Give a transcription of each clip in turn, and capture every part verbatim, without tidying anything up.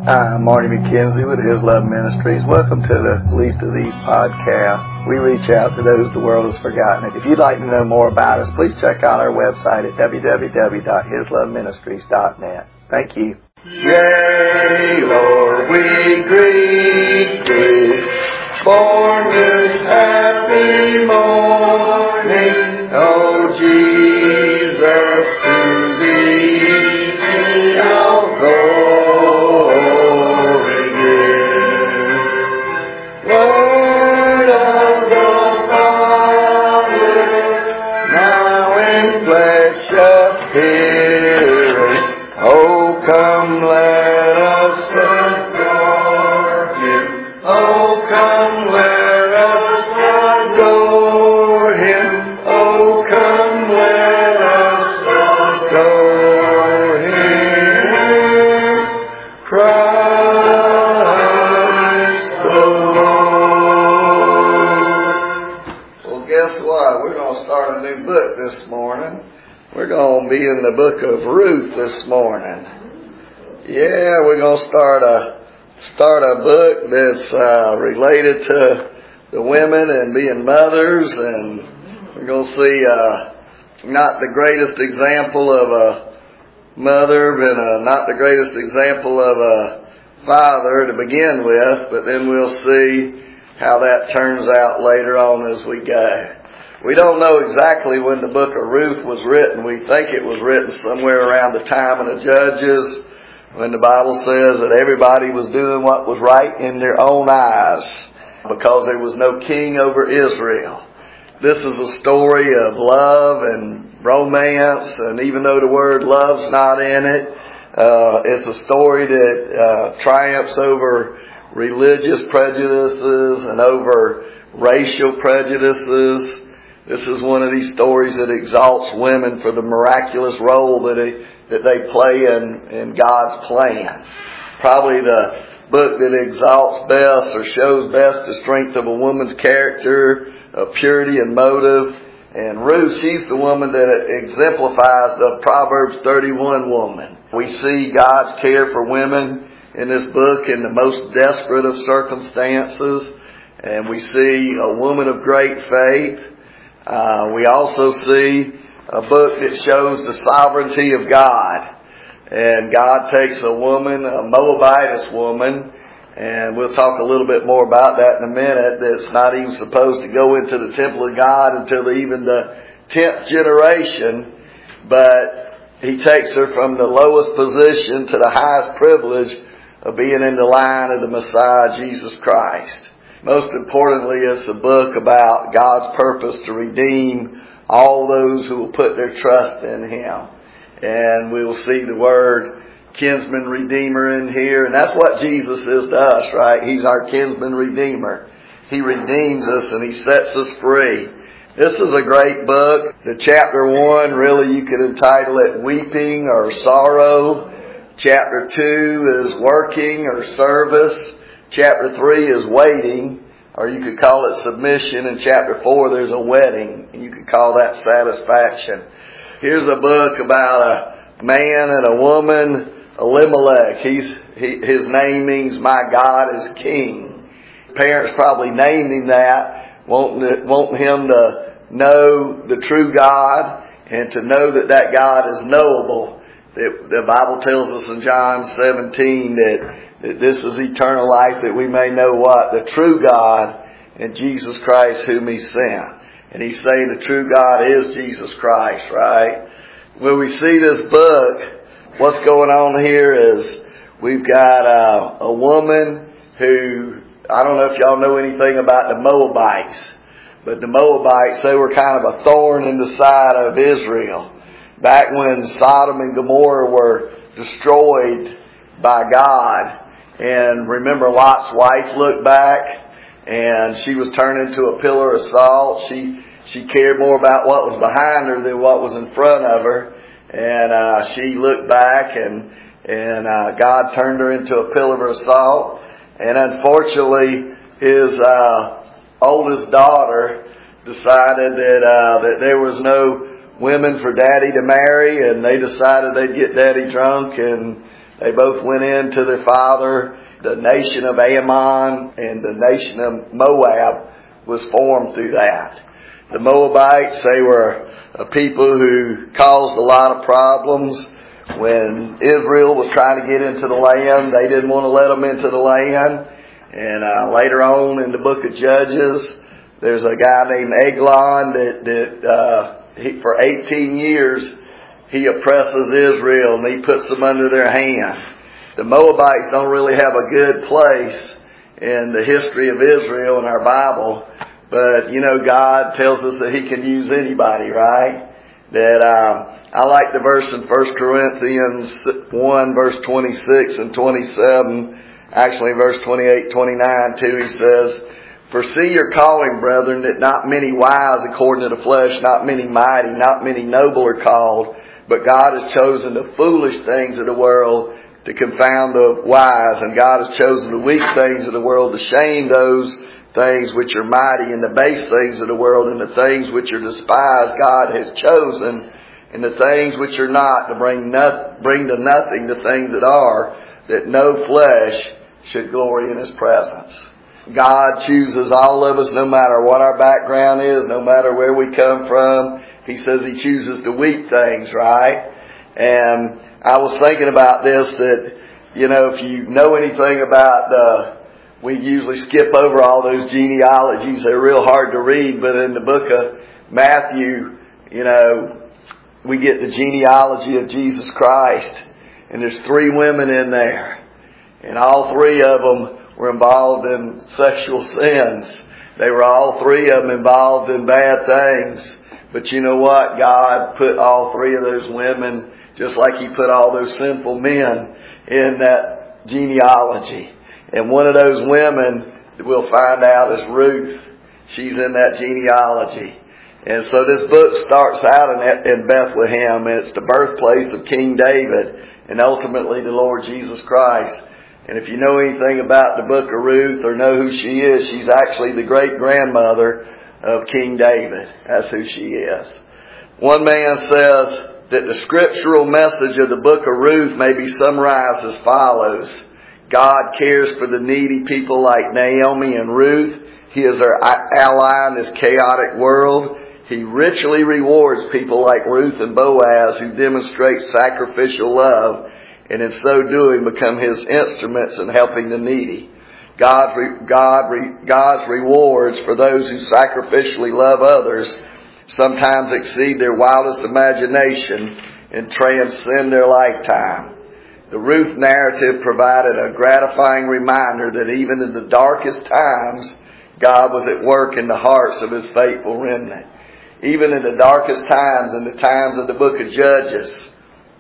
Hi, I'm Marty McKenzie with His Love Ministries. Welcome to the Least of These podcasts. We reach out to those the world has forgotten. If you'd like to know more about us, please check out our website at w w w dot his love ministries dot net. Thank you. Yea, Lord, we greet thee, born this happy morning, O Jesus, to thee we all glory give. Word of the Father, now in flesh appearing, oh, come, let us adore Him. Oh, come, let us adore Him. Oh, come, let us adore Him. Christ the Lord. Well, guess what? We're going to start a new book this morning. We're going to be in the book of Ruth this morning. Yeah, we're going to start a start a book that's uh, related to the women and being mothers, and we're going to see uh, not the greatest example of a mother, but uh, not the greatest example of a father to begin with, but then we'll see how that turns out later on as we go. We don't know exactly when the book of Ruth was written. We think it was written somewhere around the time of the Judges, when the Bible says that everybody was doing what was right in their own eyes because there was no king over Israel. This is a story of love and romance, and even though the word love's not in it, uh, it's a story that uh, triumphs over religious prejudices and over racial prejudices. This is one of these stories that exalts women for the miraculous role that it, that they play in, in God's plan. Probably the book that exalts best or shows best the strength of a woman's character, of purity and motive. And Ruth, she's the woman that exemplifies the Proverbs thirty-one woman. We see God's care for women in this book in the most desperate of circumstances. And we see a woman of great faith. Uh, we also see a book that shows the sovereignty of God. And God takes a woman, a Moabitess woman, and we'll talk a little bit more about that in a minute, that's not even supposed to go into the temple of God until the, even the tenth generation, but He takes her from the lowest position to the highest privilege of being in the line of the Messiah, Jesus Christ. Most importantly, it's a book about God's purpose to redeem all those who will put their trust in Him. And we'll see the word kinsman redeemer in here. And that's what Jesus is to us, right? He's our kinsman redeemer. He redeems us and He sets us free. This is a great book. The chapter one, really you could entitle it Weeping or Sorrow. Chapter two is Working or Service. Chapter three is Waiting, or you could call it Submission. In chapter four, there's a Wedding, and you could call that Satisfaction. Here's a book about a man and a woman, Elimelech. He's, he, his name means My God is King. Parents probably named him that, wanting, wanting him to know the true God and to know that that God is knowable. The, the Bible tells us in John seventeen that that this is eternal life, that we may know what? The true God and Jesus Christ whom He sent. And He's saying the true God is Jesus Christ, right? When we see this book, what's going on here is we've got a, a woman who, I don't know if y'all know anything about the Moabites, but the Moabites, they were kind of a thorn in the side of Israel. Back when Sodom and Gomorrah were destroyed by God. And remember, Lot's wife looked back and she was turned into a pillar of salt. She she cared more about what was behind her than what was in front of her. And uh, she looked back and and uh, God turned her into a pillar of salt. And unfortunately, his uh, oldest daughter decided that uh, that there was no women for Daddy to marry, and they decided they'd get Daddy drunk and They both went in to their father. The nation of Ammon and the nation of Moab was formed through that. The Moabites, they were a people who caused a lot of problems. When Israel was trying to get into the land, they didn't want to let them into the land. And uh, later on in the book of Judges, there's a guy named Eglon that, that uh, he, for eighteen years, he oppresses Israel and he puts them under their hand. The Moabites don't really have a good place in the history of Israel in our Bible. But, you know, God tells us that He can use anybody, right? That um, I like the verse in First Corinthians one, verse twenty-six and twenty-seven. Actually, verse twenty-eight, twenty-nine, too. He says, "For see your calling, brethren, that not many wise according to the flesh, not many mighty, not many noble are called. But God has chosen the foolish things of the world to confound the wise. And God has chosen the weak things of the world to shame those things which are mighty, and the base things of the world, and the things which are despised God has chosen, and the things which are not, to bring not, bring to nothing the things that are, that no flesh should glory in His presence." God chooses all of us, no matter what our background is, no matter where we come from. He says He chooses the weak things, right? And I was thinking about this, that, you know, if you know anything about the we usually skip over all those genealogies. They're real hard to read, but in the book of Matthew, you know, we get the genealogy of Jesus Christ. And there's three women in there. And all three of them were involved in sexual sins. They were all three of them involved in bad things. But you know what? God put all three of those women, just like He put all those sinful men, in that genealogy. And one of those women, we'll find out, is Ruth. She's in that genealogy. And so this book starts out in, in Bethlehem. And it's the birthplace of King David and ultimately the Lord Jesus Christ. And if you know anything about the book of Ruth or know who she is, she's actually the great-grandmother of King David. That's who she is. One man says that the scriptural message of the book of Ruth may be summarized as follows. God cares for the needy people like Naomi and Ruth. He is our ally in this chaotic world. He richly rewards people like Ruth and Boaz who demonstrate sacrificial love and in so doing become His instruments in helping the needy. God's, re- God re- God's rewards for those who sacrificially love others sometimes exceed their wildest imagination and transcend their lifetime. The Ruth narrative provided a gratifying reminder that even in the darkest times, God was at work in the hearts of His faithful remnant. Even in the darkest times, in the times of the book of Judges,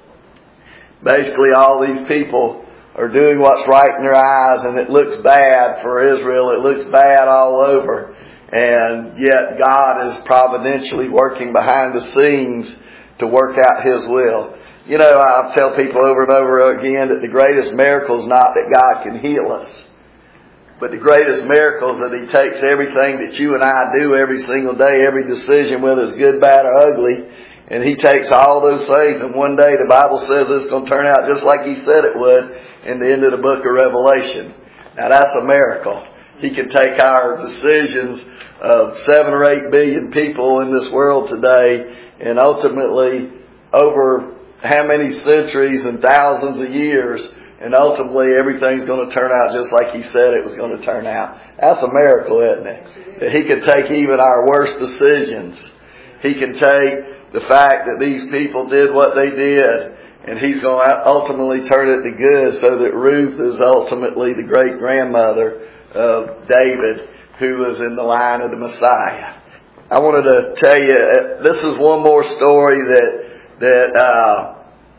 basically all these people are doing what's right in their eyes, and it looks bad for Israel. It looks bad all over. And yet God is providentially working behind the scenes to work out His will. You know, I tell people over and over again that the greatest miracle is not that God can heal us. But the greatest miracle is that He takes everything that you and I do every single day, every decision, whether it's good, bad, or ugly, and He takes all those things, and one day the Bible says it's going to turn out just like He said it would in the end of the book of Revelation. Now that's a miracle. He can take our decisions of seven or eight billion people in this world today, and ultimately over how many centuries and thousands of years, and ultimately everything's going to turn out just like He said it was going to turn out. That's a miracle, isn't it? That He can take even our worst decisions. He can take the fact that these people did what they did, and He's going to ultimately turn it to good, so that Ruth is ultimately the great-grandmother of David, who was in the line of the Messiah. I wanted to tell you, this is one more story that that uh,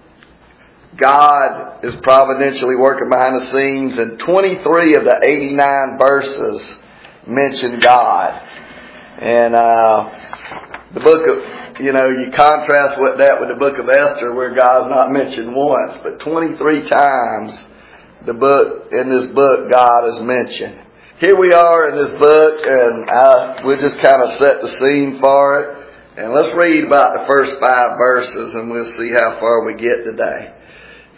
God is providentially working behind the scenes, and twenty-three of the eighty-nine verses mention God. And uh, the book of, you know, you contrast with that with the book of Esther, where God's not mentioned once, but twenty-three times the book in this book God is mentioned. Here we are in this book, and I, we'll just kind of set the scene for it. And let's read about the first five verses, and we'll see how far we get today.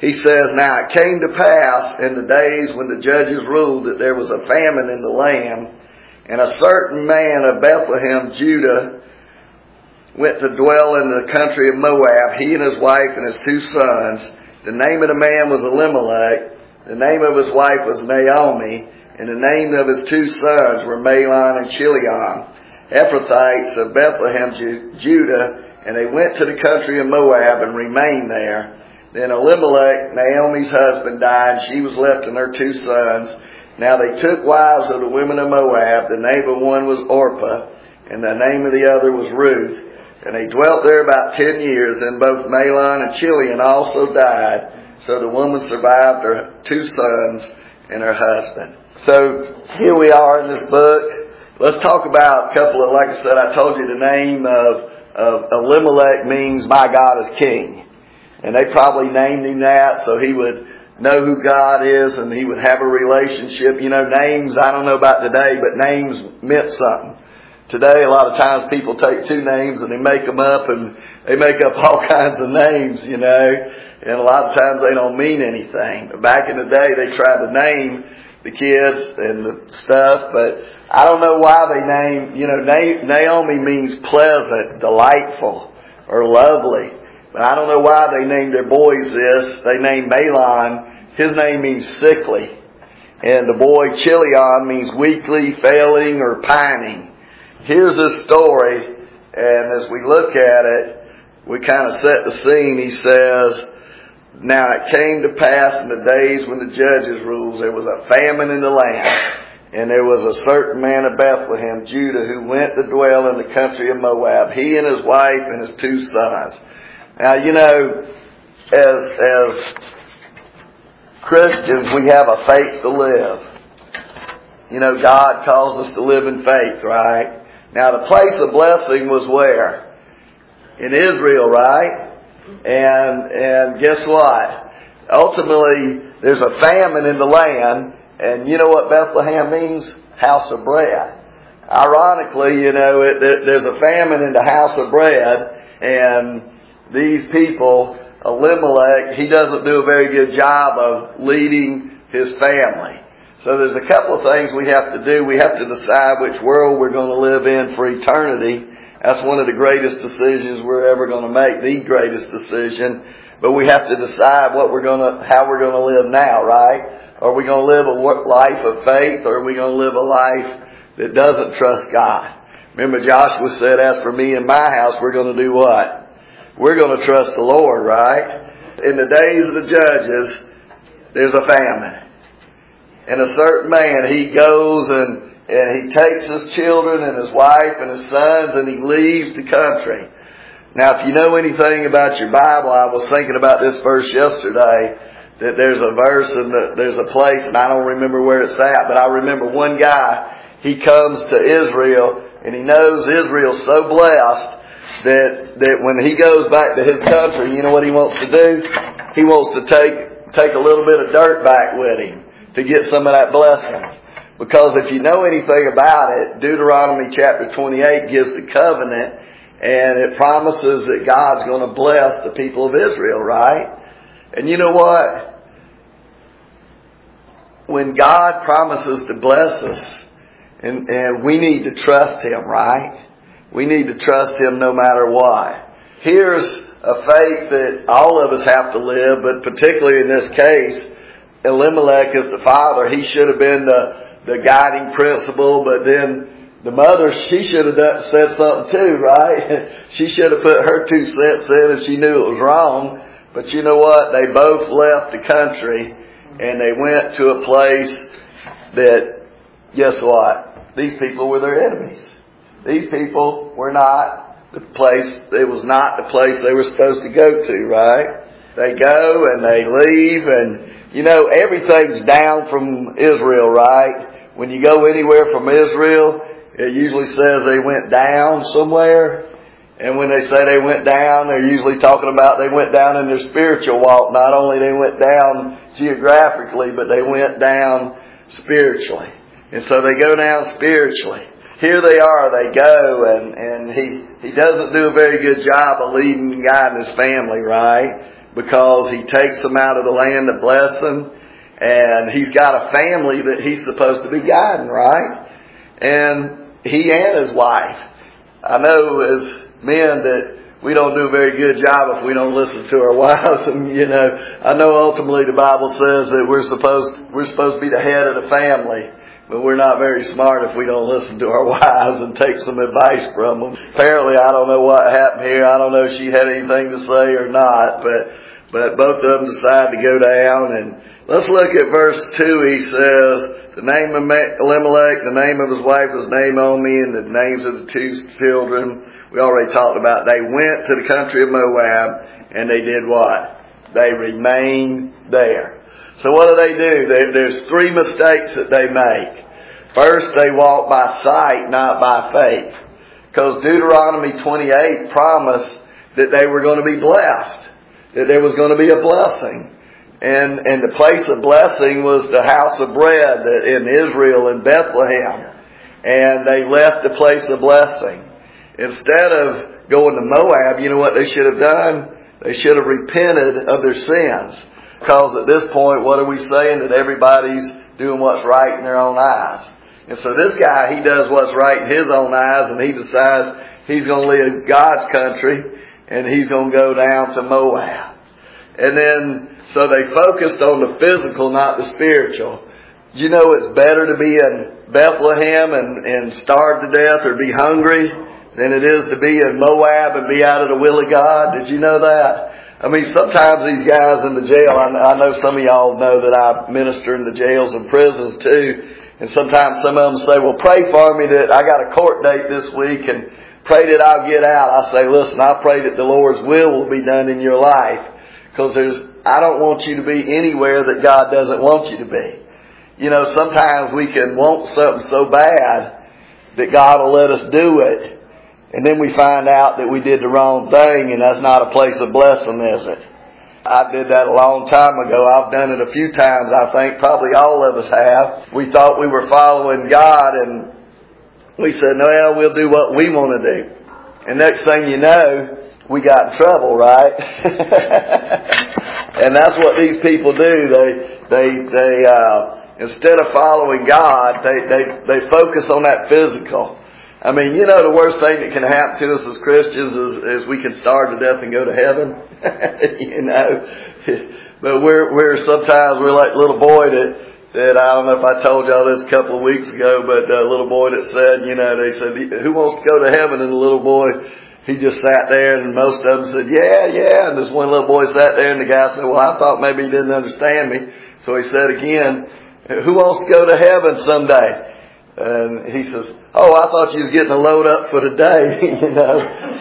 he says, now it came to pass in the days when the judges ruled that there was a famine in the land, and a certain man of Bethlehem, Judah, went to dwell in the country of Moab, he and his wife and his two sons. The name of the man was Elimelech, the name of his wife was Naomi, and the name of his two sons were Mahlon and Chilion, Ephrathites of Bethlehem, Judah, and they went to the country of Moab and remained there. Then Elimelech, Naomi's husband, died. She was left and her two sons. Now they took wives of the women of Moab. The name of one was Orpah, and the name of the other was Ruth. And they dwelt there about ten years, and both Mahlon and Chilion also died. So the woman survived her two sons and her husband. So here we are in this book. Let's talk about a couple of, like I said, I told you the name of, of Elimelech means my God is king. And they probably named him that so he would know who God is and he would have a relationship. You know, names, I don't know about today, but names meant something. Today, a lot of times people take two names and they make them up and they make up all kinds of names, you know. And a lot of times they don't mean anything. But back in the day, they tried to name the kids and the stuff. But I don't know why they named, you know, Naomi means pleasant, delightful, or lovely. But I don't know why they named their boys this. They named Mahlon. His name means sickly. And the boy Chilion means weakly, failing, or pining. Here's his story. And as we look at it, we kind of set the scene. He says, now it came to pass in the days when the judges ruled, there was a famine in the land. And there was a certain man of Bethlehem, Judah, who went to dwell in the country of Moab, he and his wife and his two sons. Now, you know, as, as Christians, we have a faith to live. You know, God calls us to live in faith, right? Now, the place of blessing was where? In Israel, right? And, and guess what? Ultimately, there's a famine in the land, and you know what Bethlehem means? House of bread. Ironically, you know, it, it, there's a famine in the house of bread, and these people, Elimelech, he doesn't do a very good job of leading his family. So there's a couple of things we have to do. We have to decide which world we're going to live in for eternity. That's one of the greatest decisions we're ever going to make, the greatest decision. But we have to decide what we're going to, how we're going to live now, right? Are we going to live a life of faith, or are we going to live a life that doesn't trust God? Remember Joshua said, as for me and my house, we're going to do what? We're going to trust the Lord, right? In the days of the judges, there's a famine. And a certain man, he goes and, and he takes his children and his wife and his sons and he leaves the country. Now, if you know anything about your Bible, I was thinking about this verse yesterday, that there's a verse and the, there's a place, and I don't remember where it's at, but I remember one guy, he comes to Israel and he knows Israel's so blessed that that when he goes back to his country, you know what he wants to do? He wants to take take a little bit of dirt back with him to get some of that blessing. Because if you know anything about it, Deuteronomy chapter twenty-eight gives the covenant, and it promises that God's going to bless the people of Israel, right? And you know what? When God promises to bless us, and, and we need to trust Him, right? We need to trust Him no matter what. Here's a faith that all of us have to live, but particularly in this case, Elimelech is the father. He should have been the, the guiding principle, but then the mother, she should have done, said something too, right? She should have put her two cents in if she knew it was wrong. But you know what? They both left the country and they went to a place that, guess what? These people were their enemies. These people were not the place, it was not the place they were supposed to go to, right? They go and they leave, and you know, everything's down from Israel, right? When you go anywhere from Israel, it usually says they went down somewhere. And when they say they went down, they're usually talking about they went down in their spiritual walk. Not only they went down geographically, but they went down spiritually. And so they go down spiritually. Here they are, they go, and, and he, he doesn't do a very good job of leading and guiding his family, right? because he takes them out of the land to bless them. And he's got a family that he's supposed to be guiding, right? And he and his wife. I know as men that we don't do a very good job if we don't listen to our wives. And, you know, I know ultimately the Bible says that we're supposed, we're supposed to be the head of the family. But we're not very smart if we don't listen to our wives and take some advice from them. Apparently, I don't know what happened here. I don't know if she had anything to say or not. But, but both of them decided to go down. And let's look at verse two. He says, the name of Elimelech, the name of his wife was Naomi, and the names of the two children we already talked about. They went to the country of Moab, and they did what? They remained there. So what do they do? They, there's three mistakes that they make. First, they walk by sight, not by faith. Because Deuteronomy twenty-eight promised that they were going to be blessed. That there was going to be a blessing. And, and the place of blessing was the house of bread in Israel in Bethlehem. And they left the place of blessing. Instead of going to Moab, you know what they should have done? They should have repented of their sins. Because at this point, what are we saying? That everybody's doing what's right in their own eyes. And so this guy, he does what's right in his own eyes, and he decides he's going to leave God's country, and he's going to go down to Moab. And then, so they focused on the physical, not the spiritual. You know it's better to be in Bethlehem and, and starve to death or be hungry than it is to be in Moab and be out of the will of God. Did you know that? I mean, sometimes these guys in the jail, I, I know some of y'all know that I minister in the jails and prisons too. And sometimes some of them say, well, pray for me that I got a court date this week and pray that I'll get out. I say, listen, I pray that the Lord's will will be done in your life. Because there's, I don't want you to be anywhere that God doesn't want you to be. You know, sometimes we can want something so bad that God will let us do it. And then we find out that we did the wrong thing, and that's not a place of blessing, is it? I did that a long time ago. I've done it a few times, I think. Probably all of us have. We thought we were following God, and we said, no, well, we'll do what we want to do. And next thing you know, we got in trouble, right? And that's what these people do. They, they, they, uh, instead of following God, they, they, they focus on that physical. I mean, you know, the worst thing that can happen to us as Christians is, is we can starve to death and go to heaven. You know, but we're we're sometimes we're like little boy that that I don't know if I told y'all this a couple of weeks ago, but a little boy that said, you know, they said, who wants to go to heaven? And the little boy, he just sat there, and most of them said, yeah, yeah. And this one little boy sat there, and the guy said, well, I thought maybe he didn't understand me. So he said again, who wants to go to heaven someday? And he says, oh, I thought you was getting a load up for the day, you know.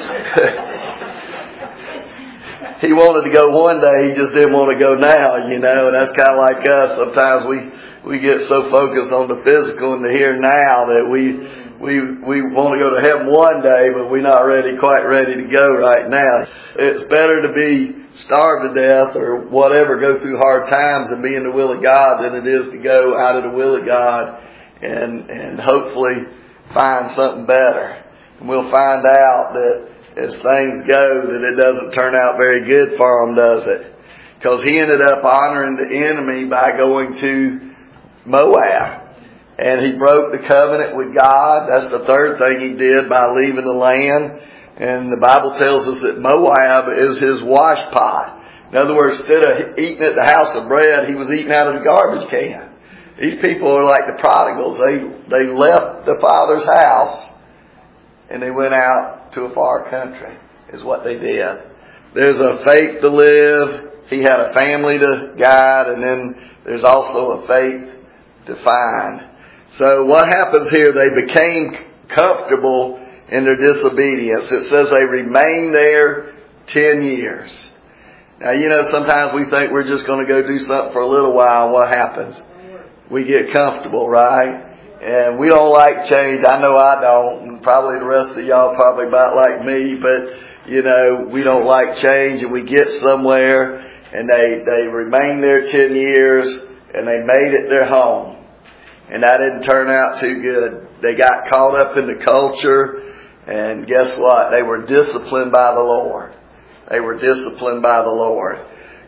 He wanted to go one day, he just didn't want to go now, you know. And that's kind of like us. Sometimes we, we get so focused on the physical and the here and now that we, we, we want to go to heaven one day, but we're not ready, quite ready to go right now. It's better to be starved to death or whatever, go through hard times and be in the will of God than it is to go out of the will of God and and hopefully find something better. And we'll find out that as things go that it doesn't turn out very good for him, does it? Because he ended up honoring the enemy by going to Moab. And he broke the covenant with God. That's the third thing he did by leaving the land. And the Bible tells us that Moab is his wash pot. In other words, instead of eating at the house of bread, he was eating out of the garbage can. These people are like the prodigals. They they left the Father's house and they went out to a far country, is what they did. There's a faith to live. He had a family to guide, and then there's also a faith to find. So what happens here, they became comfortable in their disobedience. It says they remained there ten years. Now, you know, sometimes we think we're just going to go do something for a little while. What happens? We get comfortable, right? And we don't like change. I know I don't. And probably the rest of y'all probably about like me. But, you know, we don't like change. And we get somewhere and they, they remain there ten years and they made it their home. And that didn't turn out too good. They got caught up in the culture. And guess what? They were disciplined by the Lord. They were disciplined by the Lord.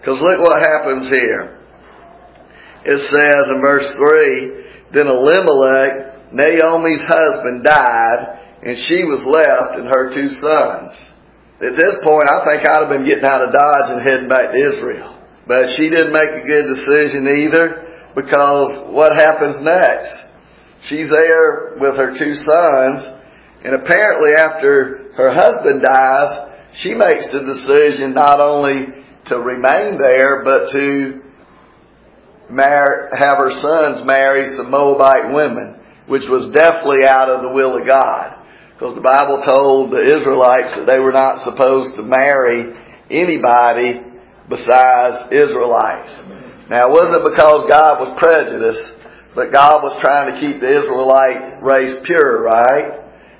Because look what happens here. It says in verse three, then Elimelech, Naomi's husband, died, and she was left and her two sons. At this point, I think I'd have been getting out of Dodge and heading back to Israel. But she didn't make a good decision either, because what happens next? She's there with her two sons, and apparently after her husband dies, she makes the decision not only to remain there, but to marry, have her sons marry some Moabite women, which was definitely out of the will of God. Because the Bible told the Israelites that they were not supposed to marry anybody besides Israelites. Now, it wasn't because God was prejudiced, but God was trying to keep the Israelite race pure, right?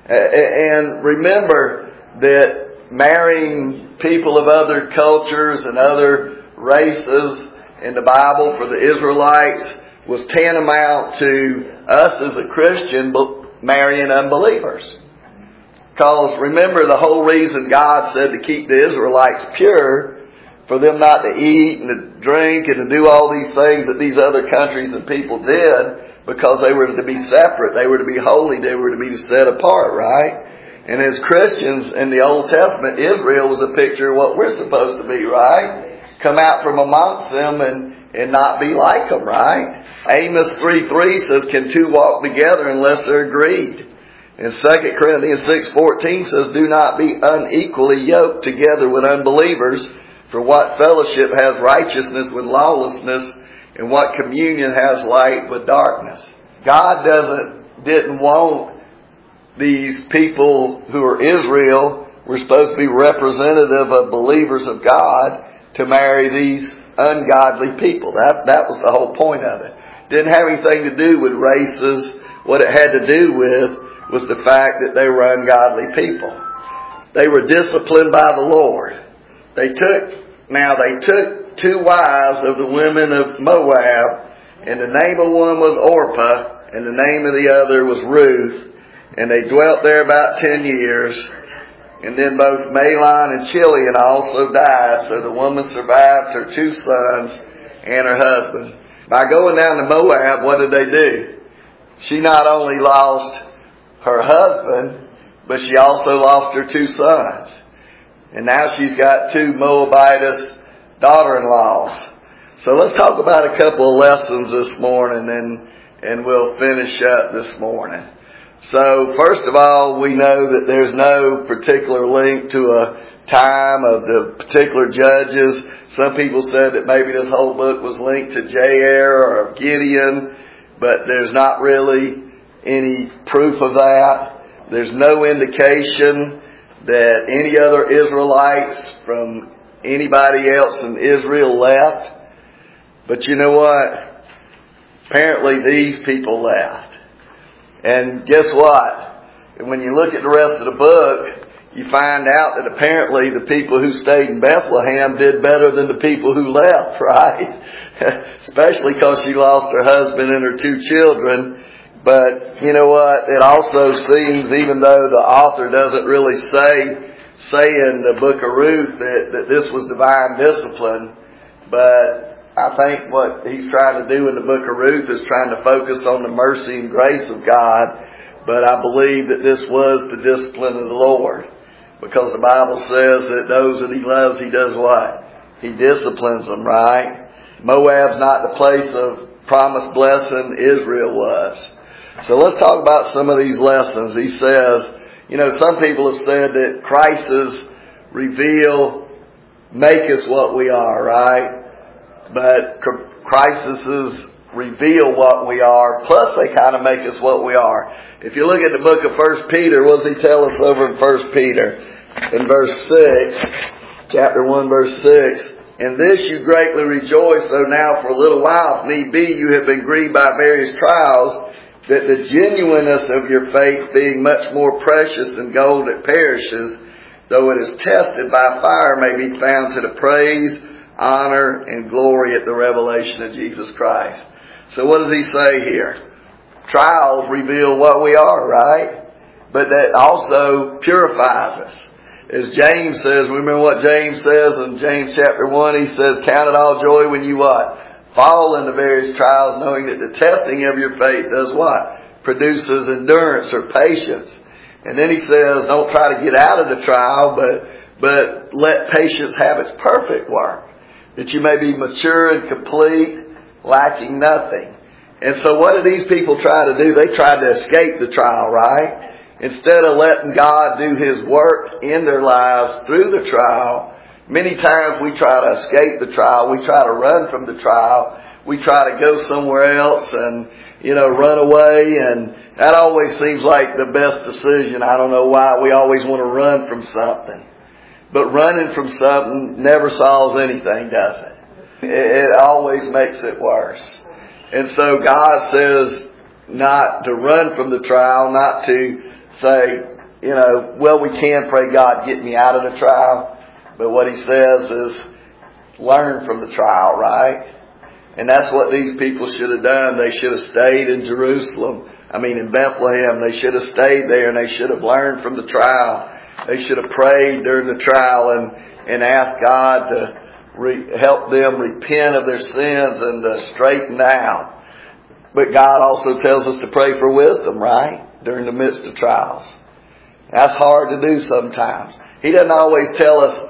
And remember that marrying people of other cultures and other races in the Bible for the Israelites was tantamount to us as a Christian marrying unbelievers. Because remember, the whole reason God said to keep the Israelites pure, for them not to eat and to drink and to do all these things that these other countries and people did, because they were to be separate, they were to be holy, they were to be set apart, right? And as Christians in the Old Testament, Israel was a picture of what we're supposed to be, right? Come out from amongst them and, and not be like them, right? Amos three three says, can two walk together unless they're agreed? And Second Corinthians six fourteen says, do not be unequally yoked together with unbelievers, for what fellowship has righteousness with lawlessness, and what communion has light with darkness? God doesn't, didn't want these people who are Israel, were supposed to be representative of believers of God, to marry these ungodly people. That, that was the whole point of it. Didn't have anything to do with races. What it had to do with was the fact that they were ungodly people. They were disciplined by the Lord. They took, now they took two wives of the women of Moab, and the name of one was Orpah, and the name of the other was Ruth, and they dwelt there about ten years. And then both Mahlon and Chilion also died, so the woman survived her two sons and her husband. By going down to Moab, what did they do? She not only lost her husband, but she also lost her two sons. And now she's got two Moabitess daughter-in-laws. So let's talk about a couple of lessons this morning, and, and we'll finish up this morning. So first of all, we know that there's no particular link to a time of the particular judges. Some people said that maybe this whole book was linked to Jair or Gideon, but there's not really any proof of that. There's no indication that any other Israelites from anybody else in Israel left. But you know what? Apparently these people left. And guess what? When you look at the rest of the book, you find out that apparently the people who stayed in Bethlehem did better than the people who left, right? Especially because she lost her husband and her two children. But you know what? It also seems, even though the author doesn't really say, say in the book of Ruth that, that this was divine discipline, but I think what he's trying to do in the book of Ruth is trying to focus on the mercy and grace of God. But I believe that this was the discipline of the Lord, because the Bible says that those that He loves, He does what? He disciplines them, right? Moab's not the place of promised blessing. Israel was. So let's talk about some of these lessons. He says, you know, some people have said that crises reveal, make us what we are, right? But crises reveal what we are, plus they kind of make us what we are. If you look at the book of First Peter, what does he tell us over in First Peter? In verse six, chapter one, verse six, in this you greatly rejoice, though now for a little while, if need be, you have been grieved by various trials, that the genuineness of your faith, being much more precious than gold that perishes, though it is tested by fire, may be found to the praise, honor, and glory at the revelation of Jesus Christ. So what does he say here? Trials reveal what we are, right? But that also purifies us. as James says, remember what James says in James chapter one? He says, count it all joy when you what? Fall into various trials, knowing that the testing of your faith does what? Produces endurance or patience. And then he says, don't try to get out of the trial, but, but let patience have its perfect work, that you may be mature and complete, lacking nothing. And so what do these people try to do? They try to escape the trial, right? Instead of letting God do His work in their lives through the trial, many times we try to escape the trial. We try to run from the trial. We try to go somewhere else and, you know, run away. And that always seems like the best decision. I don't know why. We always want to run from something. But running from something never solves anything, does it? It always makes it worse. And so God says not to run from the trial, not to say, you know, well, we can pray, God, get me out of the trial. But what He says is learn from the trial, right? And that's what these people should have done. They should have stayed in Jerusalem. I mean, in Bethlehem. They should have stayed there and they should have learned from the trial. They should have prayed during the trial and, and asked God to re- help them repent of their sins and to straighten out. But God also tells us to pray for wisdom, right? During the midst of trials. That's hard to do sometimes. He doesn't always tell us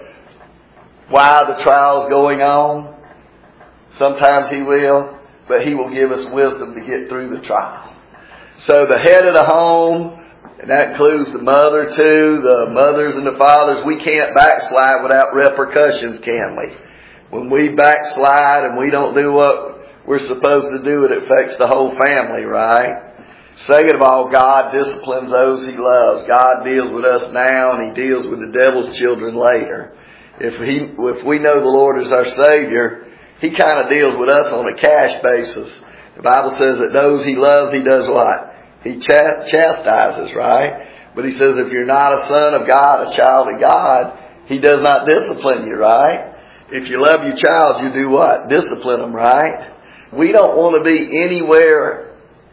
why the trial is going on. Sometimes He will, but He will give us wisdom to get through the trial. So the head of the home, and that includes the mother too, the mothers and the fathers, we can't backslide without repercussions, can we? When we backslide and we don't do what we're supposed to do, it affects the whole family, right? Second of all, God disciplines those He loves. God deals with us now and He deals with the devil's children later. If he, if we know the Lord is our Savior, He kind of deals with us on a cash basis. The Bible says that those He loves, He does what? He ch- chastises, right? But He says if you're not a son of God, a child of God, He does not discipline you, right? If you love your child, you do what? Discipline them, right? We don't want to be anywhere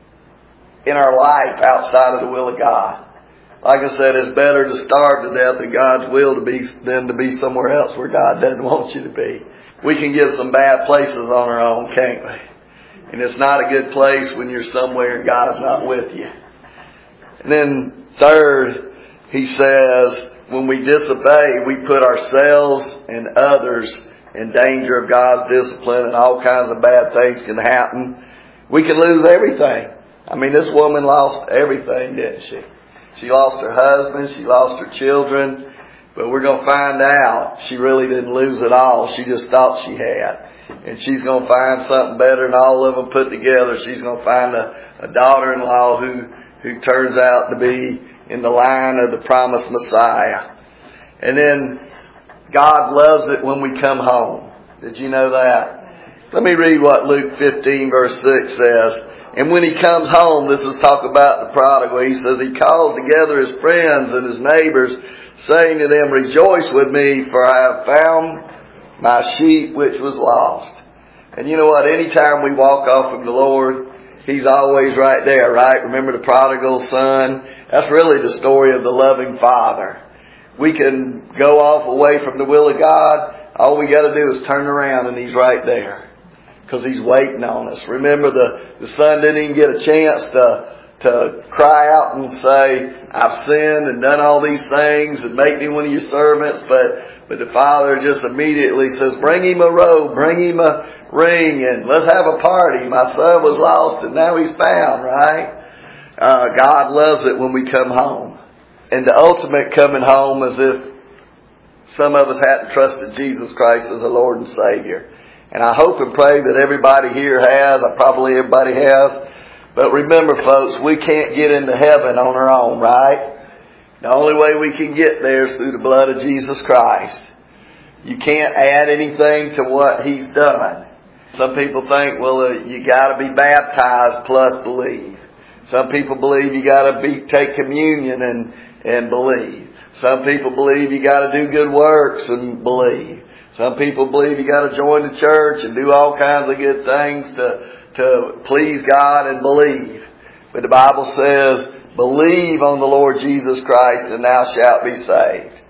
in our life outside of the will of God. Like I said, it's better to starve to death in God's will to be than to be somewhere else where God doesn't want you to be. We can get some bad places on our own, can't we? And it's not a good place when you're somewhere and God's not with you. And then third, He says, when we disobey, we put ourselves and others in danger of God's discipline, and all kinds of bad things can happen. We can lose everything. I mean, this woman lost everything, didn't she? She lost her husband. She lost her children. But we're going to find out she really didn't lose it all. She just thought she had. And she's going to find something better than all of them put together. She's going to find a, a daughter-in-law who, who turns out to be in the line of the promised Messiah. And then God loves it when we come home. Did you know that? Let me read what Luke fifteen verse six says. And when he comes home, this is talk about the prodigal, he says he called together his friends and his neighbors, saying to them, rejoice with me, for I have found my sheep which was lost. And you know what? Anytime we walk off from the Lord, He's always right there, right? Remember the prodigal son? That's really the story of the loving Father. We can go off away from the will of God. All we got to do is turn around and He's right there. Because He's waiting on us. Remember, the, the son didn't even get a chance to, to cry out and say, I've sinned and done all these things and make me one of your servants. But, but the father just immediately says, bring him a robe, bring him a ring, and let's have a party. My son was lost and now he's found, right? Uh, God loves it when we come home. And the ultimate coming home is if some of us hadn't trusted Jesus Christ as a Lord and Savior. And I hope and pray that everybody here has. Probably everybody has. But remember, folks, we can't get into heaven on our own, right? The only way we can get there is through the blood of Jesus Christ. You can't add anything to what He's done. Some people think, well, uh, you got to be baptized plus believe. Some people believe you got to be take communion and and believe. Some people believe you got to do good works and believe. Some people believe you got to join the church and do all kinds of good things to, to please God and believe. But the Bible says, believe on the Lord Jesus Christ and thou shalt be saved.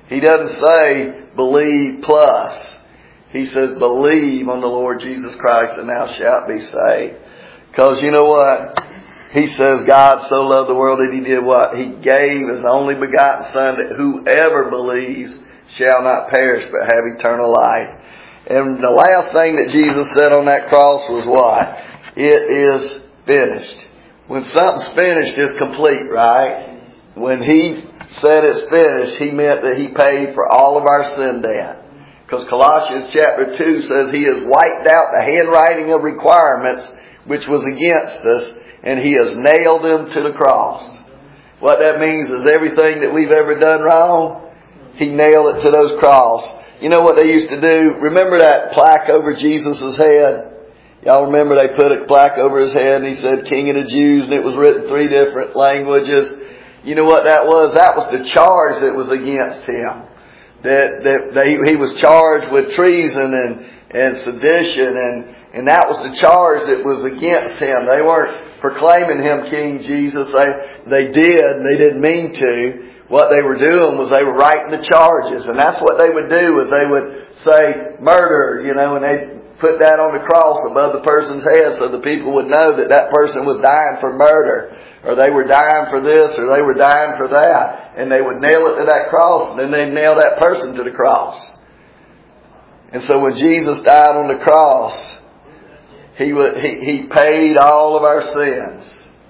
He doesn't say believe plus. He says believe on the Lord Jesus Christ and thou shalt be saved. Because you know what? He says God so loved the world that He did what? He gave His only begotten Son, that whoever believes shall not perish but have eternal life. And the last thing that Jesus said on that cross was what? It is finished. When something's finished, it's complete, right? When He said it's finished, He meant that He paid for all of our sin debt. Because Colossians chapter two says He has wiped out the handwriting of requirements which was against us, and He has nailed them to the cross. What that means is everything that we've ever done wrong, He nailed it to those crosses. You know what they used to do? Remember that plaque over Jesus' head? Y'all remember they put a plaque over His head and He said, King of the Jews, and it was written three different languages. You know what that was? That was the charge that was against Him. That, that they, He was charged with treason and, and sedition, and, and that was the charge that was against Him. They weren't proclaiming Him King Jesus. They, they did, and they didn't mean to. What they were doing was they were writing the charges. And that's what they would do, is they would say murder, you know, and they put that on the cross above the person's head so the people would know that that person was dying for murder, or they were dying for this, or they were dying for that. And they would nail it to that cross, and then they'd nail that person to the cross. And so when Jesus died on the cross, He would, he, he paid all of our sins.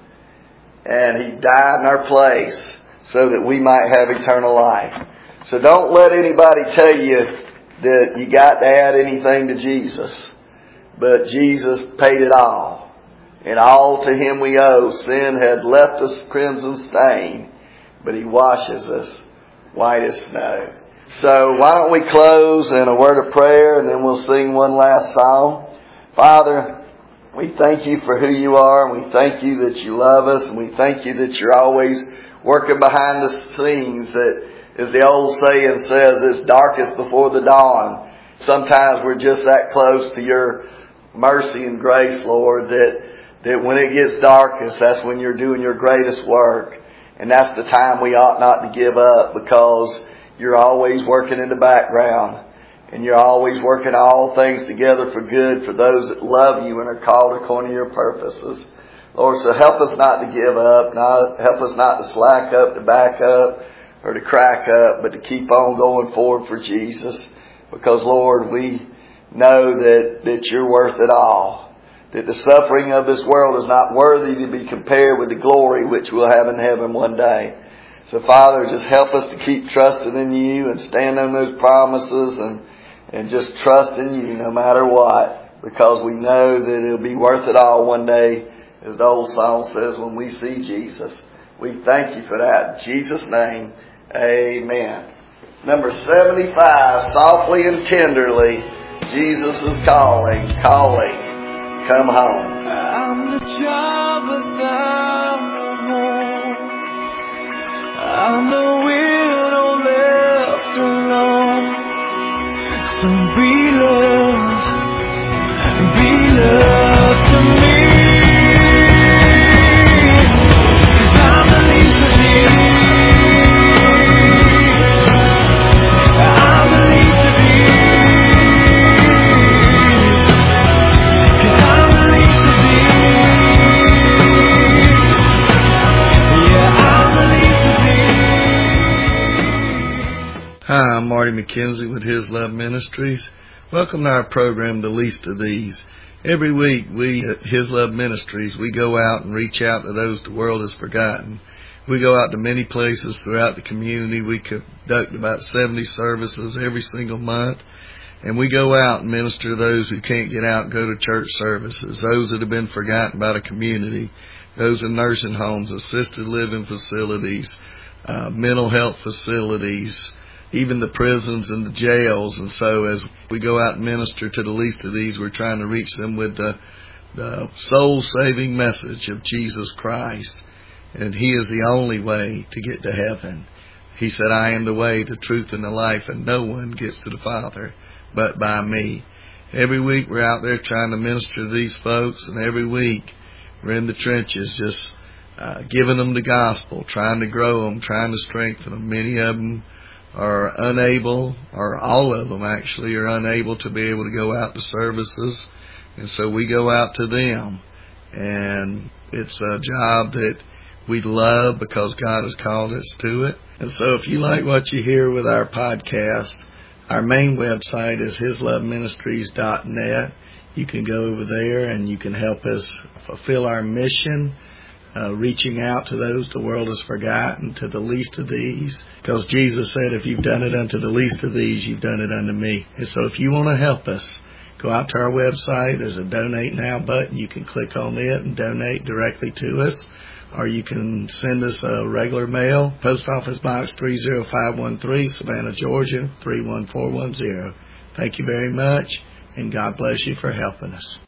And He died in our place so that we might have eternal life. So don't let anybody tell you that you got to add anything to Jesus. But Jesus paid it all. And all to Him we owe. Sin had left us crimson stain, but He washes us white as snow. So why don't we close in a word of prayer, and then we'll sing one last song. Father, we thank You for who You are, and we thank You that You love us, and we thank You that You're always working behind the scenes. That, as the old saying says, it's darkest before the dawn. Sometimes we're just that close to Your mercy and grace, Lord, that, that when it gets darkest, that's when You're doing Your greatest work. And that's the time we ought not to give up, because You're always working in the background. And You're always working all things together for good for those that love You and are called according to Your purposes. Lord, so help us not to give up, not, help us not to slack up, to back up, or to crack up, but to keep on going forward for Jesus. Because, Lord, we know that, that You're worth it all. That the suffering of this world is not worthy to be compared with the glory which we'll have in heaven one day. So, Father, just help us to keep trusting in You and stand on those promises, and, and just trust in You no matter what. Because we know that it'll be worth it all one day, as the old song says, when we see Jesus. We thank You for that. In Jesus' name, amen. Number seventy-five, softly and tenderly, Jesus is calling, calling, come home. I'm the child without a home. I'm the widow left alone. So be love, be love to me. Hi, I'm Marty McKenzie with His Love Ministries. Welcome to our program, The Least of These. Every week we at His Love Ministries, we go out and reach out to those the world has forgotten. We go out to many places throughout the community. We conduct about seventy services every single month. And we go out and minister to those who can't get out and go to church services, those that have been forgotten by the community, those in nursing homes, assisted living facilities, uh, mental health facilities, even the prisons and the jails. And so as we go out and minister to the least of these, we're trying to reach them with the, the soul-saving message of Jesus Christ. And He is the only way to get to heaven. He said, I am the way, the truth, and the life, and no one gets to the Father but by Me. Every week we're out there trying to minister to these folks, and every week we're in the trenches just uh, giving them the gospel, trying to grow them, trying to strengthen them. Many of them are unable, or all of them actually, are unable to be able to go out to services. And so we go out to them. And it's a job that we love because God has called us to it. And so if you like what you hear with our podcast, our main website is his love ministries dot net. You can go over there and you can help us fulfill our mission, uh, reaching out to those the world has forgotten, to the least of these. Because Jesus said, if you've done it unto the least of these, you've done it unto me. And so if you want to help us, go out to our website. There's a Donate Now button. You can click on it and donate directly to us. Or you can send us a regular mail, Post Office Box three zero five one three, Savannah, Georgia, three one four one zero. Thank you very much, and God bless you for helping us.